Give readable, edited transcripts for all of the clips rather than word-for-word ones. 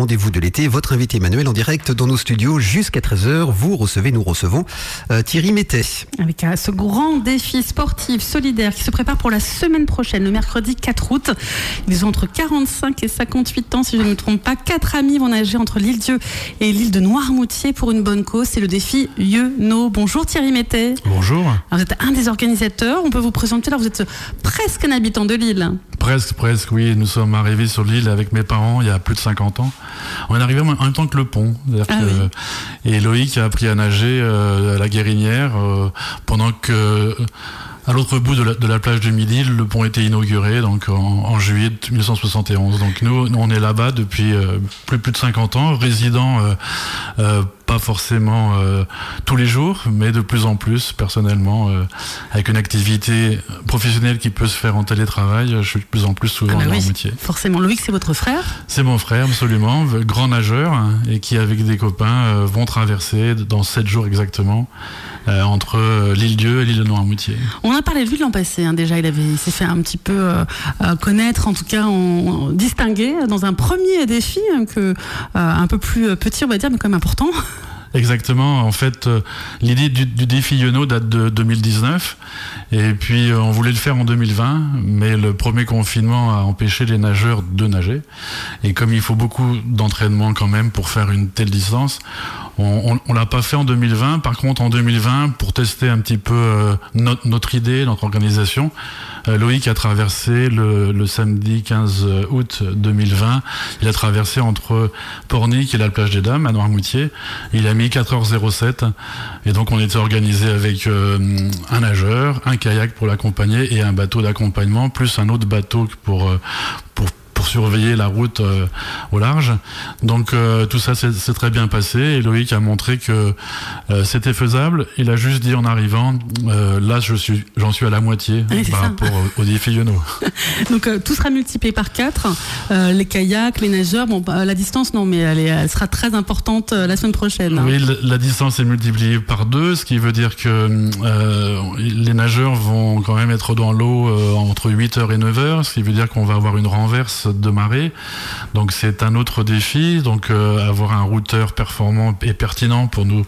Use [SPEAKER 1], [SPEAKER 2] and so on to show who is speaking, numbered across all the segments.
[SPEAKER 1] rendez-vous de l'été. Votre invité Emmanuel en direct dans nos studios jusqu'à 13h. Nous recevons Thierry Mettet.
[SPEAKER 2] Avec ce grand défi sportif solidaire qui se prépare pour la semaine prochaine, le mercredi 4 août. Ils ont entre 45 et 58 ans, si je ne me trompe pas. 4 amis vont nager entre l'île Dieu et l'île de Noirmoutier pour une bonne cause. C'est le défi YEUNO. Bonjour Thierry Mettet.
[SPEAKER 3] Bonjour.
[SPEAKER 2] Alors, vous êtes un des organisateurs. On peut vous présenter. Alors, vous êtes presque un habitant de l'île.
[SPEAKER 3] Presque, oui. Nous sommes arrivés sur l'île avec mes parents il y a plus de 50 ans. On est arrivé en même temps que le pont.
[SPEAKER 2] Oui.
[SPEAKER 3] Et Loïc a appris à nager à la Guérinière pendant que... À l'autre bout de la plage de Midi, le pont était inauguré donc en juillet 1971. Donc nous on est là-bas depuis plus de 50 ans, résidant pas forcément tous les jours, mais de plus en plus personnellement, avec une activité professionnelle qui peut se faire en télétravail. Je suis de plus en plus souvent dans Noirmoutier.
[SPEAKER 2] Forcément. Loïc, c'est votre frère ?
[SPEAKER 3] C'est mon frère, absolument, grand nageur, et qui avec des copains vont traverser dans 7 jours exactement entre l'île Dieu et l'île de Noirmoutier.
[SPEAKER 2] On a parlé de lui l'an passé, déjà. Il s'est fait un petit peu connaître, en tout cas distinguer dans un premier défi un peu plus petit, on va dire, mais quand même important.
[SPEAKER 3] Exactement. En fait, l'idée du défi YEUNO date de 2019. Et puis, on voulait le faire en 2020. Mais le premier confinement a empêché les nageurs de nager. Et comme il faut beaucoup d'entraînement quand même pour faire une telle distance, on l'a pas fait en 2020. Par contre, en 2020, pour tester un petit peu notre idée, notre organisation, Loïc a traversé le samedi 15 août 2020. Il a traversé entre Pornic et la plage des Dames à Noirmoutier. Il a mis 4h07 et donc on était organisé avec un nageur, un kayak pour l'accompagner et un bateau d'accompagnement plus un autre bateau pour surveiller la route au large. Donc tout ça s'est très bien passé et Loïc a montré que c'était faisable. Il a juste dit en arrivant, là j'en suis à la moitié par rapport au défi YEUNO.
[SPEAKER 2] Donc tout sera multiplié par 4, les kayaks, les nageurs, la distance non, mais elle sera très importante la semaine prochaine.
[SPEAKER 3] Oui, la distance est multipliée par 2, ce qui veut dire que les nageurs vont quand même être dans l'eau entre 8h et 9h, ce qui veut dire qu'on va avoir une renverse de marée. Donc c'est un autre défi. Donc avoir un routeur performant et pertinent pour nous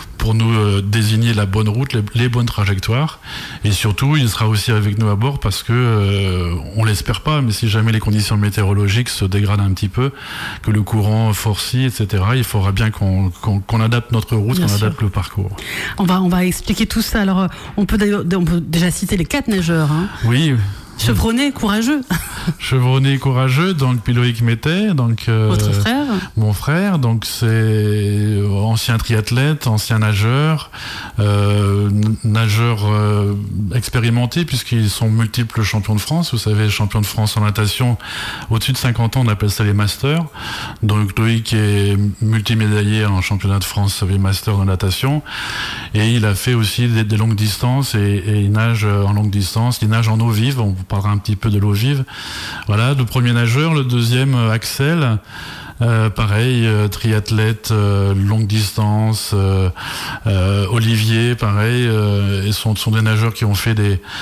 [SPEAKER 3] désigner la bonne route, les bonnes trajectoires. Et surtout, il sera aussi avec nous à bord parce que on l'espère pas, mais si jamais les conditions météorologiques se dégradent un petit peu, que le courant forcit, etc., il faudra bien qu'on adapte notre route, qu'on adapte le parcours.
[SPEAKER 2] On va expliquer tout ça. Alors on peut déjà citer les 4 nageurs.
[SPEAKER 3] Oui.
[SPEAKER 2] Chevronné, courageux.
[SPEAKER 3] Chevronné, courageux, donc Loïc Mettet, donc
[SPEAKER 2] votre frère.
[SPEAKER 3] Mon frère, donc c'est ancien triathlète, ancien nageur, nageur expérimenté puisqu'ils sont multiples champions de France. Vous savez, champion de France en natation, au-dessus de 50 ans, on appelle ça les masters. Donc Loïc est multimédaillé en championnat de France, les masters de natation, et il a fait aussi des longues distances et il nage en longue distance. Il nage en eau vive. On parlera un petit peu de l'eau vive. Voilà, le premier nageur. Le deuxième, Axel, pareil, triathlète, longue distance. Olivier, pareil, et sont des nageurs qui ont fait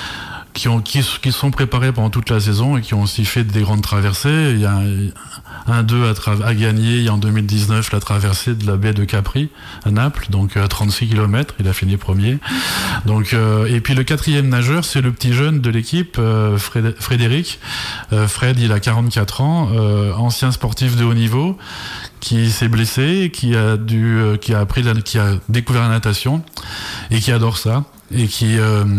[SPEAKER 3] qui sont préparés pendant toute la saison et qui ont aussi fait des grandes traversées. Il y a un d'eux a gagné en 2019 la traversée de la baie de Capri à Naples, donc 36 km, il a fini premier. Donc, et puis le 4e nageur, c'est le petit jeune de l'équipe, Frédéric. Fred, il a 44 ans, ancien sportif de haut niveau, qui s'est blessé, qui a découvert la natation et qui adore ça et qui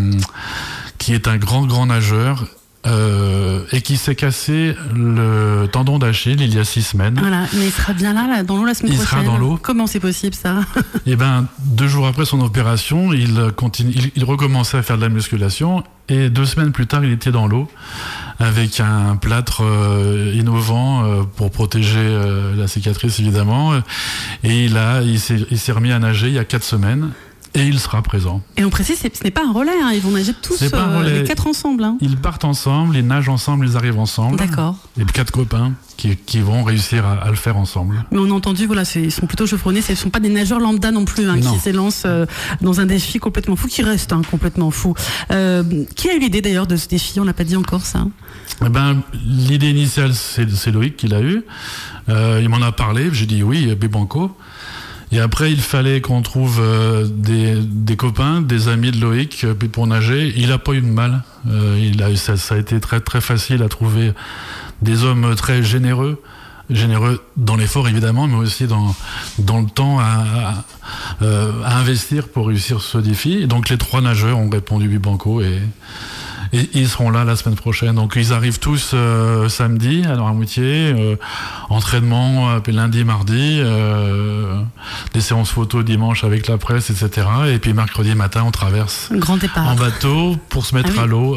[SPEAKER 3] est un grand nageur et qui s'est cassé le tendon d'Achille il y a 6 semaines.
[SPEAKER 2] Voilà, mais il sera bien là dans l'eau la semaine prochaine.
[SPEAKER 3] Il sera dans l'eau.
[SPEAKER 2] Comment c'est possible ça ?
[SPEAKER 3] Eh ben, 2 jours après son opération, il recommençait à faire de la musculation et 2 semaines plus tard, il était dans l'eau avec un plâtre innovant pour protéger la cicatrice évidemment. Et il s'est remis à nager il y a 4 semaines. Et il sera présent.
[SPEAKER 2] Et on précise, ce n'est pas un relais, hein. Ils vont nager tous les 4 ensemble. Hein.
[SPEAKER 3] Ils partent ensemble, ils nagent ensemble, ils arrivent ensemble.
[SPEAKER 2] D'accord.
[SPEAKER 3] Et 4 copains qui vont réussir à le faire ensemble.
[SPEAKER 2] Mais on a entendu, voilà, ils sont plutôt chevronnés, ce ne sont pas des nageurs lambda non plus, hein, qui s'élancent dans un défi complètement fou, qui reste complètement fou. Qui a eu l'idée d'ailleurs de ce défi? On l'a pas dit encore, ça.
[SPEAKER 3] L'idée initiale, c'est Loïc qui l'a eu. Il m'en a parlé, j'ai dit oui, Bibanco. Et après, il fallait qu'on trouve des copains, des amis de Loïc pour nager. Il n'a pas eu de mal. Ça a été très très facile à trouver des hommes très généreux dans l'effort évidemment, mais aussi dans le temps à investir pour réussir ce défi. Et donc les 3 nageurs ont répondu Bibanco et ils seront là la semaine prochaine. Donc ils arrivent tous samedi à Noirmoutier, entraînement lundi, mardi, des séances photos dimanche avec la presse, etc. Et puis mercredi matin, on traverse
[SPEAKER 2] grand départ
[SPEAKER 3] en bateau pour se mettre à l'eau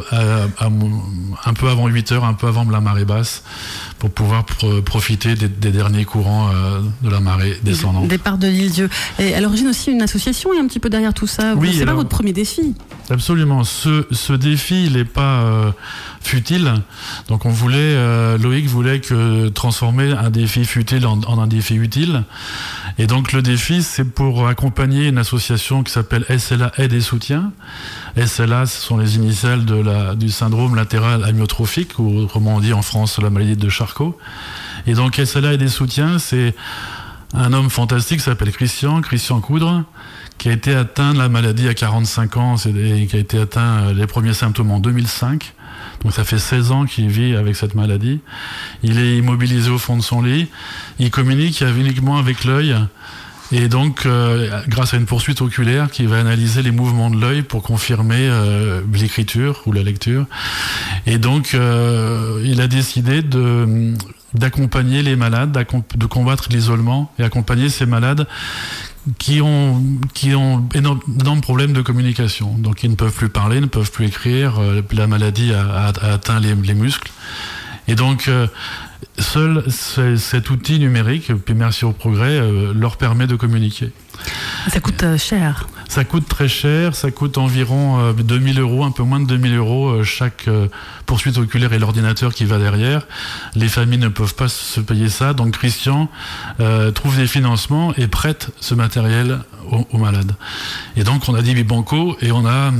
[SPEAKER 3] un peu avant 8h, un peu avant la marée basse, pour pouvoir profiter des derniers courants de la marée descendante.
[SPEAKER 2] Départ de l'Île-Dieu. Et à l'origine aussi, une association est un petit peu derrière tout ça.
[SPEAKER 3] Oui,
[SPEAKER 2] c'est pas votre premier défi.
[SPEAKER 3] Absolument. Ce défi, il n'est pas futile. Donc Loïc voulait transformer un défi futile en un défi utile. Et donc le défi, c'est pour accompagner une association qui s'appelle SLA Aide et Soutien. SLA, ce sont les initiales du syndrome latéral amyotrophique, ou autrement dit en France la maladie de Charcot. Et donc SLA Aide et Soutien, c'est un homme fantastique qui s'appelle Christian Coudre, qui a été atteint de la maladie à 45 ans et qui a été atteint les premiers symptômes en 2005. Donc ça fait 16 ans qu'il vit avec cette maladie. Il est immobilisé au fond de son lit. Il communique uniquement avec l'œil. Et donc, grâce à une poursuite oculaire qui va analyser les mouvements de l'œil pour confirmer l'écriture ou la lecture. Et donc, il a décidé d'accompagner les malades, de combattre l'isolement et accompagner ces malades qui ont d'énormes problèmes de communication. Donc ils ne peuvent plus parler, ne peuvent plus écrire, la maladie a atteint les muscles. Et donc seul cet outil numérique, puis merci au progrès, leur permet de communiquer.
[SPEAKER 2] Ça coûte cher.
[SPEAKER 3] Ça coûte très cher, ça coûte environ 2000 €, un peu moins de 2000 € chaque poursuite oculaire et l'ordinateur qui va derrière. Les familles ne peuvent pas se payer ça, donc Christian trouve des financements et prête ce matériel aux malades. Et donc on a dit Bibanco et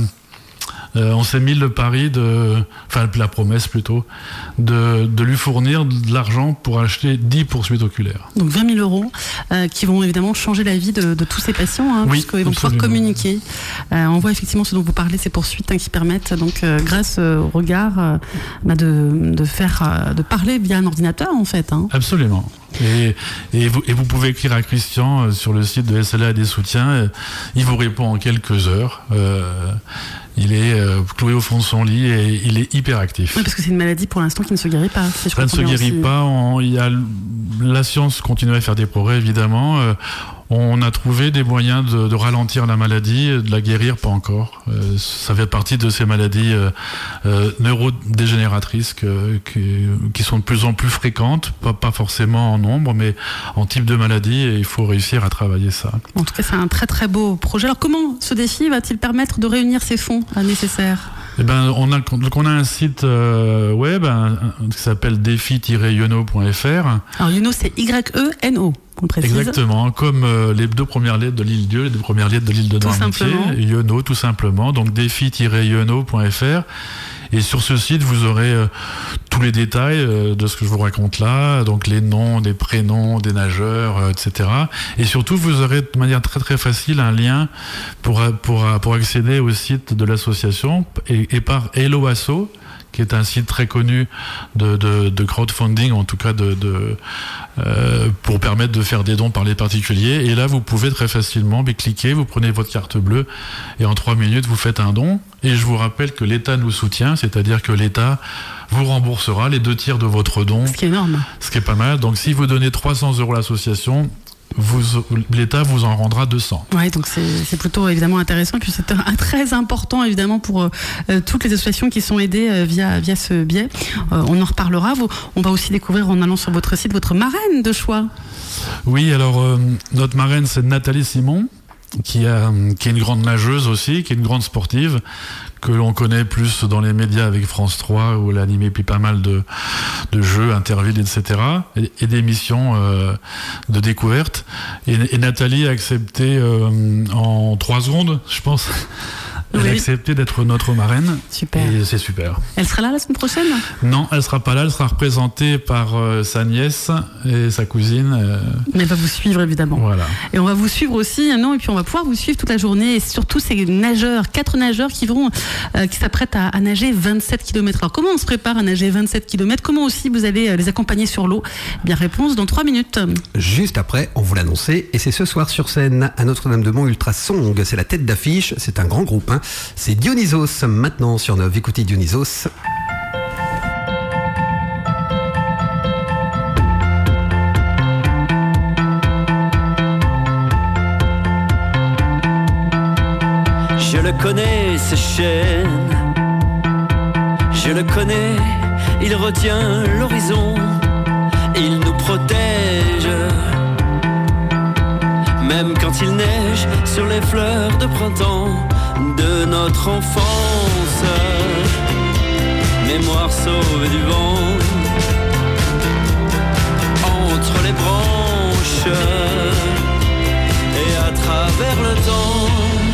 [SPEAKER 3] on s'est mis le pari la promesse plutôt, de lui fournir de l'argent pour acheter 10 poursuites oculaires.
[SPEAKER 2] Donc 20 000 € qui vont évidemment changer la vie de tous ces patients, puisqu'ils vont pouvoir communiquer. On voit effectivement ce dont vous parlez, ces poursuites qui permettent donc grâce au regard de parler via un ordinateur en fait.
[SPEAKER 3] Absolument. Et vous pouvez écrire à Christian sur le site de SLA des soutiens. Il vous répond en quelques heures. Il est cloué au fond de son lit et il est hyper actif.
[SPEAKER 2] Oui, parce que c'est une maladie pour l'instant qui ne se guérit pas.
[SPEAKER 3] Ça ne se guérit pas. La science continue à faire des progrès, évidemment. On a trouvé des moyens de ralentir la maladie, de la guérir, pas encore. Ça fait partie de ces maladies neurodégénératrices qui sont de plus en plus fréquentes, pas forcément en nombre, mais en type de maladie, et il faut réussir à travailler ça.
[SPEAKER 2] En tout cas, c'est un très très beau projet. Alors comment ce défi va-t-il permettre de réunir ces fonds nécessaires ?
[SPEAKER 3] On a un site web qui s'appelle défi-yono.fr.
[SPEAKER 2] Alors Yono, c'est Y-E-N-O. On précise.
[SPEAKER 3] Exactement, comme les 2 premières lettres de l'Île-Dieu, les 2 premières lettres de l'île de Noirmoutier, Yono tout simplement, donc défi-yono.fr. Et sur ce site, vous aurez tous les détails de ce que je vous raconte là, donc les noms, des prénoms, des nageurs, etc. Et surtout, vous aurez de manière très très facile un lien pour accéder au site de l'association et par Hello Asso, qui est un site très connu de crowdfunding, en tout cas pour permettre de faire des dons par les particuliers. Et là, vous pouvez très facilement cliquer, vous prenez votre carte bleue et en 3 minutes, vous faites un don. Et je vous rappelle que l'État nous soutient, c'est-à-dire que l'État vous remboursera les 2/3 de votre don.
[SPEAKER 2] Ce qui est énorme.
[SPEAKER 3] Ce qui est pas mal. Donc si vous donnez 300 € à l'association, l'État vous en rendra 200.
[SPEAKER 2] Oui, donc c'est plutôt évidemment intéressant. Et puis c'est très important évidemment pour toutes les associations qui sont aidées via ce biais. On en reparlera. On va aussi découvrir en allant sur votre site votre marraine de choix.
[SPEAKER 3] Oui, alors notre marraine c'est Nathalie Simon. qui est une grande nageuse aussi, qui est une grande sportive, que l'on connaît plus dans les médias avec France 3, où elle a animé puis pas mal de jeux, intervilles, etc. et d'émissions de découverte. Et Nathalie a accepté en 3 secondes, je pense. Elle a accepté d'être notre marraine.
[SPEAKER 2] Super.
[SPEAKER 3] Et c'est super.
[SPEAKER 2] Elle sera là la semaine prochaine ?
[SPEAKER 3] Non, elle sera pas là. Elle sera représentée par sa nièce et sa cousine.
[SPEAKER 2] Mais elle va vous suivre évidemment.
[SPEAKER 3] Voilà.
[SPEAKER 2] Et on va vous suivre aussi, non ? Et puis on va pouvoir vous suivre toute la journée. Et surtout ces nageurs, 4 nageurs qui s'apprêtent à nager 27 km. Alors comment on se prépare à nager 27 km ? Comment aussi vous allez les accompagner sur l'eau ? Bien, réponse dans 3 minutes.
[SPEAKER 1] Juste après, on vous l'annonçait, et c'est ce soir sur scène à Notre-Dame-de-Mont Ultrasong. C'est la tête d'affiche. C'est un grand groupe. C'est Dionysos maintenant sur Nov. Écoutez Dionysos.
[SPEAKER 4] Je le connais, ce chêne. Je le connais, il retient l'horizon. Il nous protège. Même quand il neige sur les fleurs de printemps de notre enfance, mémoire sauvée du vent, entre les branches et à travers le temps.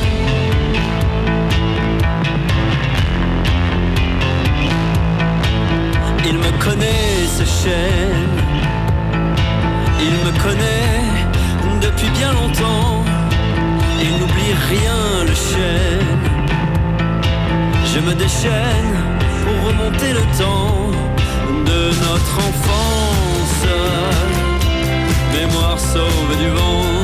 [SPEAKER 4] Il me connaît, ce chêne, il me connaît depuis bien longtemps. Il n'oublie rien, le chêne. Je me déchaîne pour remonter le temps de notre enfance. Mémoire sauve du vent,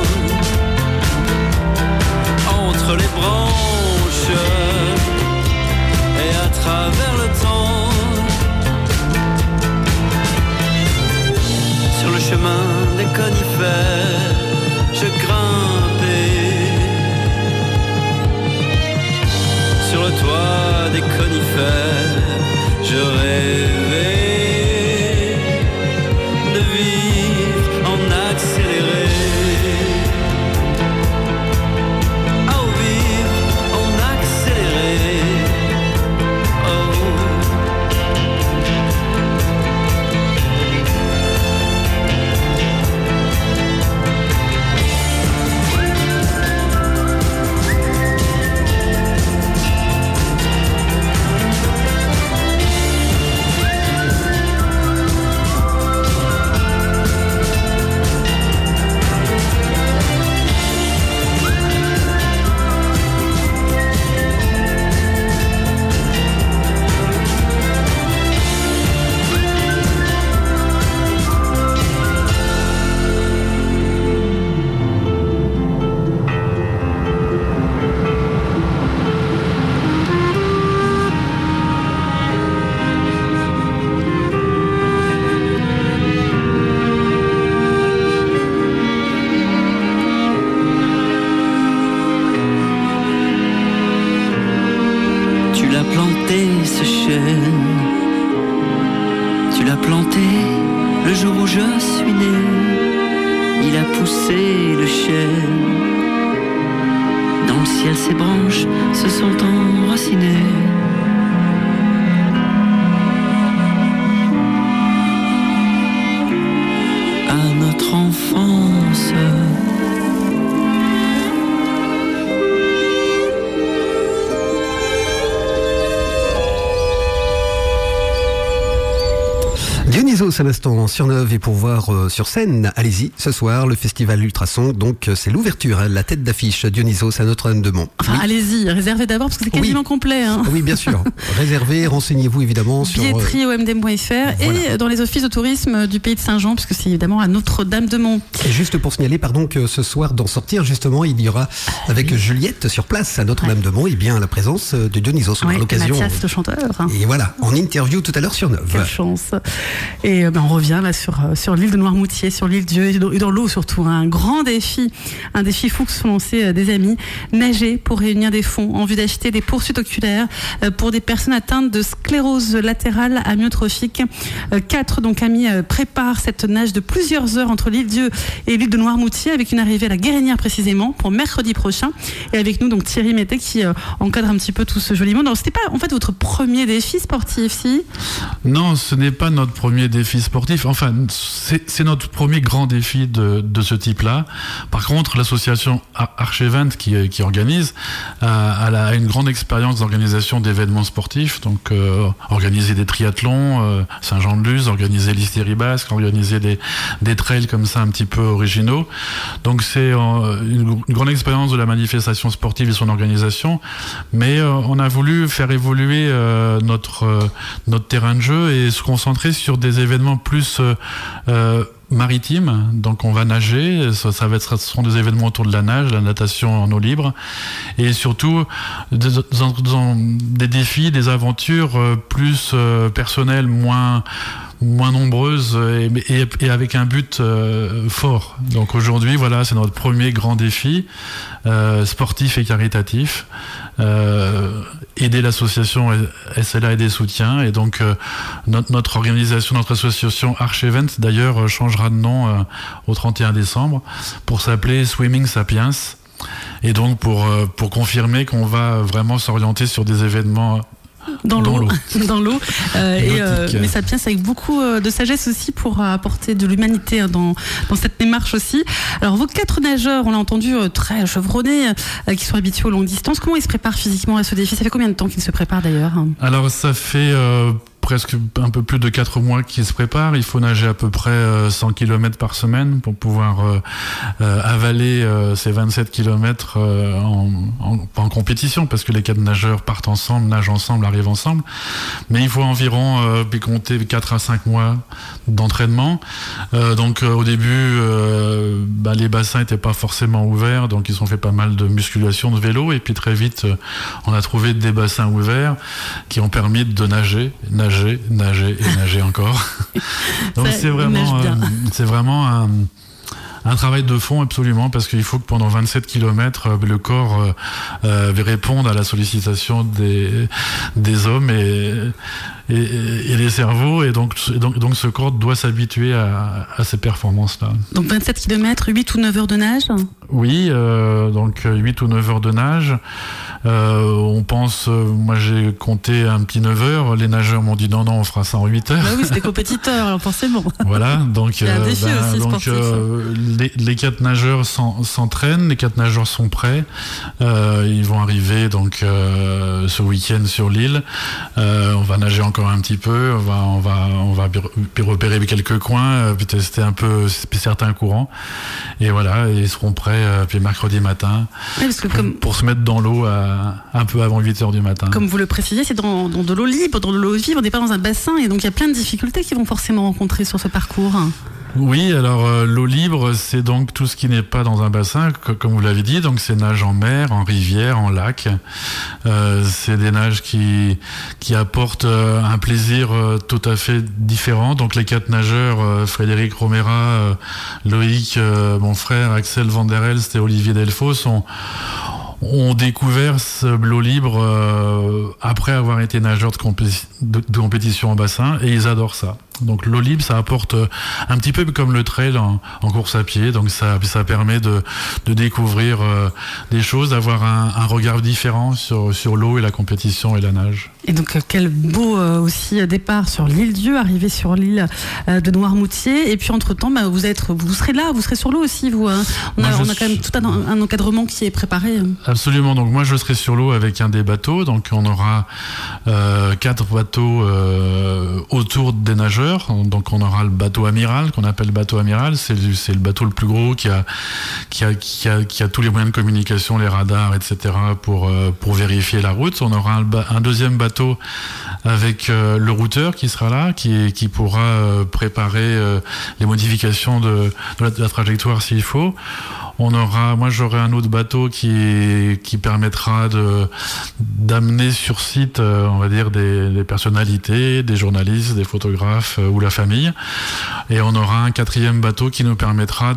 [SPEAKER 4] entre les branches et à travers le temps. Sur le chemin des conifères, je grimpais. Sur le toit des conifères, je rêvais de vivre en accéléré. Oh, vivre en accéléré. Oh.
[SPEAKER 1] Dionysos à l'instant sur Nov, et pour voir sur scène, allez-y, ce soir, le festival Ultrason, donc c'est l'ouverture, la tête d'affiche Dionysos à Notre-Dame-de-Mont.
[SPEAKER 2] Enfin, oui. Allez-y, réservez d'abord parce que c'est quasiment complet. Hein.
[SPEAKER 1] Oui, bien sûr. Réservez, renseignez-vous évidemment sur...
[SPEAKER 2] Billetterie omdm.fr voilà. Et dans les offices de tourisme du pays de Saint-Jean, puisque c'est évidemment à Notre-Dame-de-Mont.
[SPEAKER 1] Et juste pour signaler, pardon, que ce soir, d'en sortir, justement, il y aura avec Juliette sur place à Notre-Dame-de-Mont, et bien la présence de Dionysos.
[SPEAKER 2] Oui, l'occasion. Mathias, le chanteur.
[SPEAKER 1] Et voilà, en interview tout à l'heure sur Nov.
[SPEAKER 2] Quelle chance. Et on revient là sur l'île de Noirmoutier, sur l'île Dieu et dans l'eau surtout. Un grand défi, un défi fou que se sont lancés des amis. Nager pour réunir des fonds en vue d'acheter des poursuites oculaires pour des personnes atteintes de sclérose latérale amyotrophique. 4 donc amis préparent cette nage de plusieurs heures entre l'île Dieu et l'île de Noirmoutier avec une arrivée à la Guérinière précisément pour mercredi prochain. Et avec nous donc Thierry Mété qui encadre un petit peu tout ce joli monde. Alors c'était pas en fait votre premier défi sportif, si ?
[SPEAKER 3] Non, ce n'est pas notre premier défi sportif. Enfin, c'est notre premier grand défi de ce type-là. Par contre, l'association Archevent qui organise a une grande expérience d'organisation d'événements sportifs. Donc, organiser des triathlons, Saint-Jean-de-Luz, organiser l'Hystérie Basque, organiser des trails comme ça un petit peu originaux. Donc, c'est une grande expérience de la manifestation sportive et son organisation. Mais on a voulu faire évoluer notre terrain de jeu et se concentrer sur des événements plus maritimes. Donc on va nager, ce seront des événements autour de la nage, la natation en eau libre, et surtout des défis, des aventures plus personnelles, moins nombreuses et avec un but fort. Donc aujourd'hui, voilà, c'est notre premier grand défi sportif et caritatif. Aider l'association SLA et des soutiens, et donc notre organisation, notre association Archevent d'ailleurs changera de nom au 31 décembre pour s'appeler Swimming Sapiens, et donc pour confirmer qu'on va vraiment s'orienter sur des événements dans l'eau. Mais Sapiens avec beaucoup de sagesse aussi pour apporter de l'humanité dans cette démarche aussi. Alors vos 4 nageurs, on l'a entendu, très chevronnés, qui sont habitués aux longues distances. Comment ils se préparent physiquement à ce défi ? Ça fait combien de temps qu'ils se préparent d'ailleurs ? Alors ça fait presque un peu plus de 4 mois qu'ils se préparent. Il faut nager à peu près 100 km par semaine pour pouvoir avaler ces 27 km en compétition, parce que les 4 nageurs partent ensemble, nagent ensemble, arrivent ensemble. Mais il faut environ compter 4 à 5 mois d'entraînement. Donc au début, les bassins n'étaient pas forcément ouverts, donc ils ont fait pas mal de musculation, de vélo, et puis très vite, on a trouvé des bassins ouverts qui ont permis de nager et nager encore. Donc c'est vraiment un travail de fond absolument, parce qu'il faut que pendant 27 km, le corps réponde à la sollicitation des hommes et les cerveaux, et donc ce corps doit s'habituer à ces performances-là.
[SPEAKER 2] Donc 27 km, 8 ou 9 heures de nage ?
[SPEAKER 3] Oui, donc 8 ou 9 heures de nage. On pense, moi j'ai compté un petit 9 heures, les nageurs m'ont dit non, on fera ça en 8 heures.
[SPEAKER 2] Bah oui, c'est des compétiteurs, alors forcément.
[SPEAKER 3] Voilà, donc,
[SPEAKER 2] il y a un défi aussi sportif.
[SPEAKER 3] Les 4 nageurs s'entraînent, les 4 nageurs sont prêts. Ils vont arriver donc ce week-end sur l'île. On va nager encore un petit peu, on va repérer quelques coins, puis tester un peu certains courants. Et voilà, ils seront prêts puis mercredi matin, pour se mettre dans l'eau un peu avant 8h du matin.
[SPEAKER 2] Comme vous le précisez, c'est dans de l'eau libre, dans de l'eau vive, on n'est pas dans un bassin, et donc il y a plein de difficultés qu'ils vont forcément rencontrer sur ce parcours.
[SPEAKER 3] Oui, alors l'eau libre, c'est donc tout ce qui n'est pas dans un bassin, comme vous l'avez dit, donc c'est nage en mer, en rivière, en lac. C'est des nages qui apportent un plaisir tout à fait différent. Donc les 4 nageurs, Frédéric Romera, Loïc, mon frère, Axel Van der Elst et Olivier Delfos, ont découvert l'eau libre après avoir été nageurs de compétition en bassin, et ils adorent ça. Donc l'eau libre, ça apporte un petit peu comme le trail en course à pied, donc ça permet de découvrir des choses, d'avoir un regard différent sur l'eau et la compétition et la nage.
[SPEAKER 2] Et donc quel beau aussi départ sur l'île Dieu, arrivé sur l'île de Noirmoutier, et puis entre-temps vous serez là, vous serez sur l'eau aussi, vous. On a quand même tout un encadrement qui est préparé.
[SPEAKER 3] Absolument, donc moi je serai sur l'eau avec un des bateaux, donc on aura 4 bateaux autour des nageurs. Donc on aura le bateau amiral, qu'on appelle bateau amiral, c'est le bateau le plus gros qui a tous les moyens de communication, les radars, etc. pour vérifier la route. On aura un deuxième bateau avec le routeur qui sera là, qui pourra préparer les modifications de la trajectoire s'il faut. Moi j'aurai un autre bateau qui permettra d'amener sur site, on va dire, des personnalités, des journalistes, des photographes ou la famille. Et on aura un 4e bateau qui nous permettra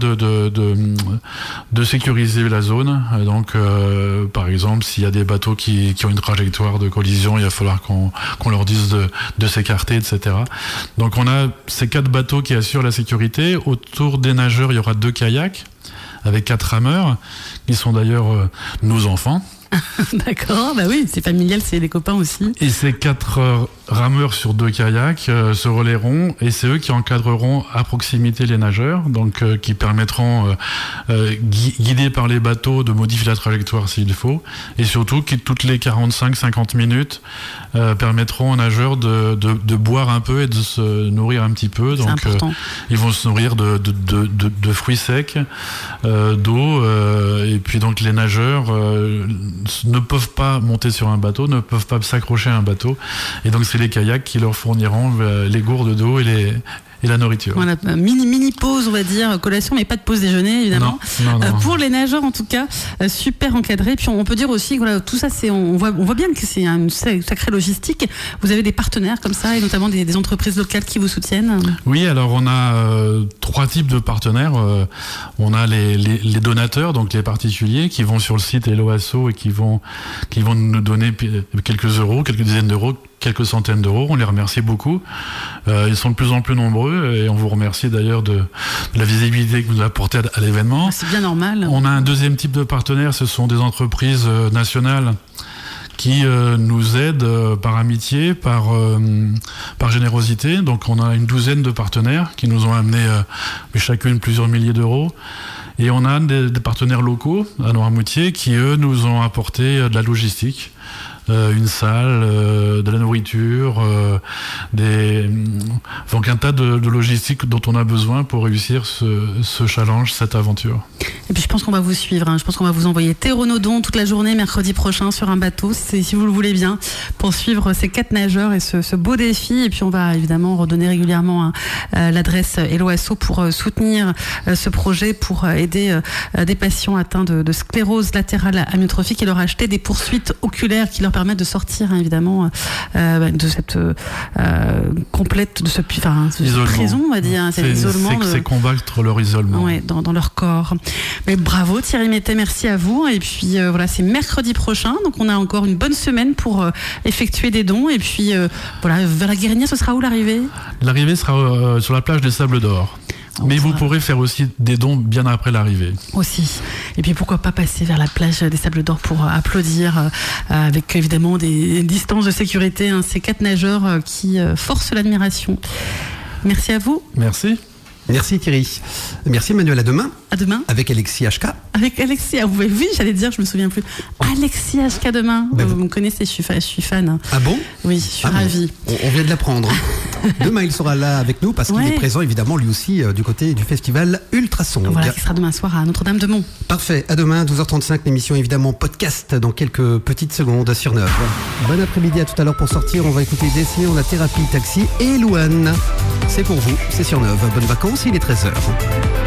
[SPEAKER 3] de sécuriser la zone. Donc, par exemple, s'il y a des bateaux qui ont une trajectoire de collision, il va falloir qu'on leur dise de s'écarter, etc. Donc, on a ces 4 bateaux qui assurent la sécurité. Autour des nageurs, il y aura 2 kayaks avec 4 rameurs, qui sont d'ailleurs nos enfants.
[SPEAKER 2] D'accord, bah oui, c'est familial, c'est les copains aussi.
[SPEAKER 3] Et ces 4 rameurs sur 2 kayaks se relayeront, et c'est eux qui encadreront à proximité les nageurs, donc qui permettront, guidés par les bateaux, de modifier la trajectoire s'il faut, et surtout qui toutes les 45-50 minutes permettront aux nageurs de boire un peu et de se nourrir un petit peu. Donc ils vont se nourrir de fruits secs, d'eau, et puis donc les nageurs ne peuvent pas monter sur un bateau, ne peuvent pas s'accrocher à un bateau, et donc c'est les kayaks qui leur fourniront les gourdes d'eau et la nourriture.
[SPEAKER 2] Voilà, mini pause, on va dire, collation, mais pas de pause déjeuner, évidemment.
[SPEAKER 3] Non.
[SPEAKER 2] Pour les nageurs, en tout cas, super encadré. Puis on peut dire aussi, voilà, tout ça, on voit bien que c'est une sacrée logistique. Vous avez des partenaires comme ça, et notamment des entreprises locales qui vous soutiennent.
[SPEAKER 3] Oui, alors on a 3 types de partenaires. On a les donateurs, donc les particuliers, qui vont sur le site Hello Asso et qui vont nous donner quelques euros, quelques dizaines d'euros, quelques centaines d'euros. On les remercie beaucoup. Ils sont de plus en plus nombreux, et on vous remercie d'ailleurs de la visibilité que vous apportez à l'événement.
[SPEAKER 2] C'est bien normal.
[SPEAKER 3] On a un 2e type de partenaires, ce sont des entreprises nationales qui nous aident par amitié, par générosité. Donc on a une 12aine de partenaires qui nous ont amené chacune plusieurs milliers d'euros. Et on a des partenaires locaux à Noirmoutier qui, eux, nous ont apporté de la logistique. Une salle, de la nourriture, donc un tas de logistique dont on a besoin pour réussir ce challenge, cette aventure.
[SPEAKER 2] Et puis je pense qu'on va vous suivre, je pense qu'on va vous envoyer Théronodon toute la journée mercredi prochain sur un bateau, si vous le voulez bien, pour suivre ces 4 nageurs et ce beau défi. Et puis on va évidemment redonner régulièrement l'adresse Hello Asso pour soutenir ce projet, pour aider des patients atteints de sclérose latérale amyotrophique et leur acheter des poursuites oculaires qui leur permettent de sortir, évidemment, de cette complète, de ce prison, on va dire, cet isolement.
[SPEAKER 3] C'est combattre leur isolement.
[SPEAKER 2] Ouais, dans leur corps. Mais bravo Thierry Métais, merci à vous. Et puis voilà, c'est mercredi prochain, donc on a encore une bonne semaine pour effectuer des dons. Et puis voilà, vers la Guérinière, ce sera où l'arrivée ?
[SPEAKER 3] L'arrivée sera sur la plage des Sables d'Or. Mais vous pourrez faire aussi des dons bien après l'arrivée.
[SPEAKER 2] Aussi. Et puis pourquoi pas passer vers la plage des Sables d'Or pour applaudir avec évidemment des distances de sécurité, ces 4 nageurs qui forcent l'admiration. Merci à vous.
[SPEAKER 3] Merci.
[SPEAKER 1] Merci Thierry. Merci Emmanuel, à demain.
[SPEAKER 2] À demain.
[SPEAKER 1] Avec Alexis HK.
[SPEAKER 2] Avec Alexis, oui, j'allais dire, je me souviens plus. Alexis HK demain. Vous me connaissez, je suis fan.
[SPEAKER 1] Ah bon ?
[SPEAKER 2] Oui, je suis ravie.
[SPEAKER 1] On vient de l'apprendre. Demain, il sera là avec nous parce qu'il est présent évidemment lui aussi du côté du festival Ultrason.
[SPEAKER 2] Voilà, qui sera demain soir à Notre-Dame-de-Mont.
[SPEAKER 1] Parfait, à demain, 12h35, l'émission évidemment podcast dans quelques petites secondes sur 9. Bon après-midi, à tout à l'heure pour sortir. On va écouter Destination la thérapie taxi et Louane. C'est pour vous, c'est sur 9. Bonnes vacances, il est 13h.